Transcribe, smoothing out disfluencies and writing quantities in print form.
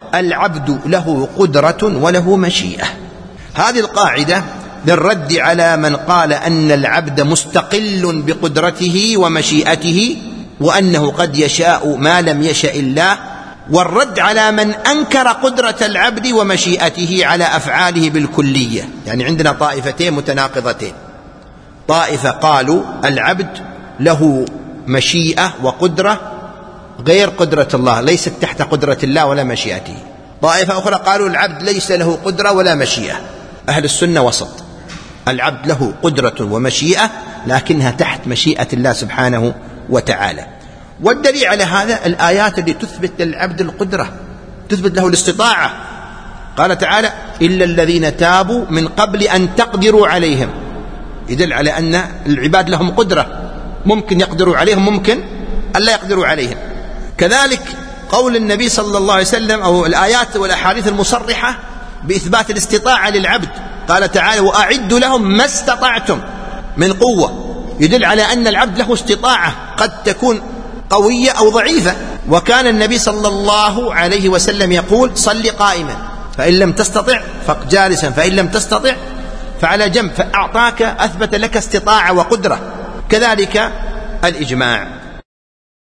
العبد له قدرة وله مشيئة. هذه القاعدة للرد على من قال أن العبد مستقل بقدرته ومشيئته، وأنه قد يشاء ما لم يشاء الله، والرد على من أنكر قدرة العبد ومشيئته على أفعاله بالكلية. يعني عندنا طائفتين متناقضتين: طائفة قالوا العبد له مشيئة وقدرة غير قدرة الله، ليست تحت قدرة الله ولا مشيئته. طائفة أخرى قالوا العبد ليس له قدرة ولا مشيئة. أهل السنة وسط، العبد له قدرة ومشيئة لكنها تحت مشيئة الله سبحانه وتعالى. والدليل على هذا الآيات التي تثبت للعبد القدرة، تثبت له الاستطاعة. قال تعالى: إلا الذين تابوا من قبل أن تقدروا عليهم، يدل على أن العباد لهم قدرة، ممكن يقدروا عليهم، ممكن ألا يقدروا عليهم. كذلك قول النبي صلى الله عليه وسلم أو الآيات والأحاديث المصرحة بإثبات الاستطاعة للعبد. قال تعالى: وأعدوا لهم ما استطعتم من قوة، يدل على أن العبد له استطاعة قد تكون قوية أو ضعيفة. وكان النبي صلى الله عليه وسلم يقول: صل قائما فإن لم تستطع فجالسا فإن لم تستطع فعلى جنب، فأعطاك أثبت لك استطاعة وقدرة. كذلك الإجماع.